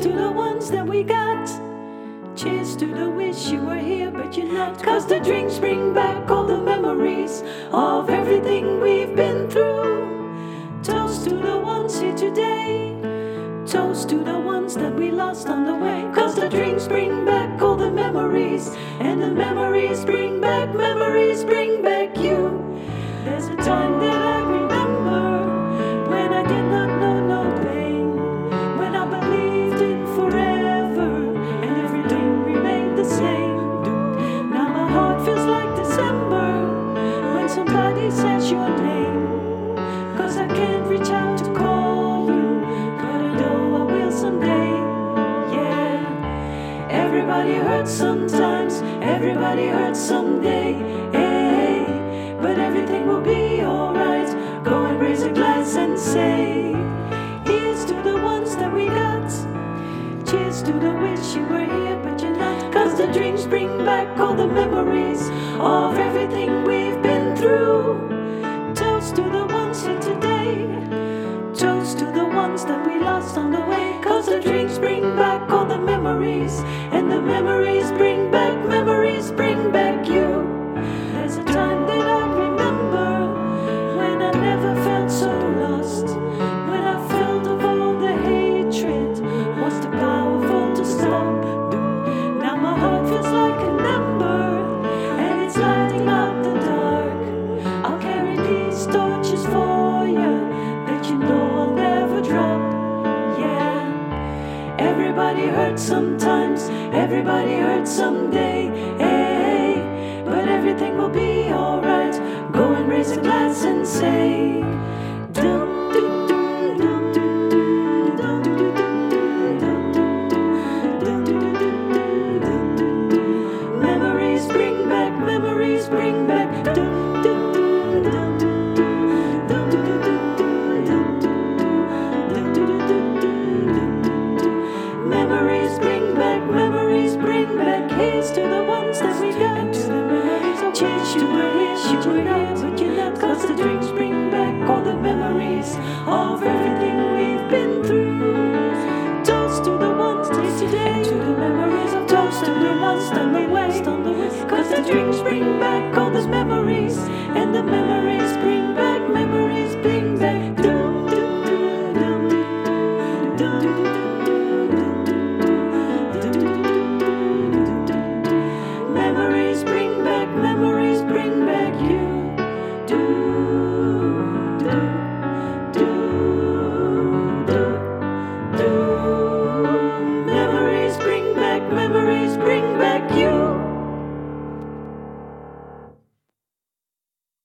to the ones that we got. Cheers to the wish you were here but you're not. 'Cause the drinks bring back all the memories of everything we've been through. Toast to the ones here today. Toast to the ones that we lost on the way. 'Cause the drinks bring back all the memories, and the memories bring back you. There's a time that I remember when I did not know no pain, when I believed in forever and everything remained the same. Now my heart feels like December when somebody says your name. 'Cause I can't reach out to call you, but I know I will someday. Yeah, everybody hurts sometimes, everybody hurts someday. Hey, but everything will be alright. Go and raise a glass and say, here's to the ones that we got. Cheers to the wish you were here but you're not. 'Cause the drinks bring back all the memories of everything we've been through. Toast to the ones here today. Toast to the ones that we lost on the way. 'Cause the drinks bring back all the memories, and the memories bring back you. There's a time that I remember when I never felt so lost, when I felt of all the hatred was too powerful to stop. Now my heart feels like an ember and it's lighting up the dark. I'll carry these torches for you that you know I'll never drop. Yeah, everybody hurts sometimes, everybody hurts someday. Hey, but everything will be alright. Go and raise a glass and say, dum dum dum dum dum dum dum. Memories bring back dum dum dum dum dum dum. Memories bring back. Here's to the ones that we got. Cheers to the wish you were here but you're not. 'Cause the drinks bring back all the memories of everything we've been through. Toast to the ones here today, to the memories of toast to the ones on the way. 'Cause the drinks bring back all those memories, and the memories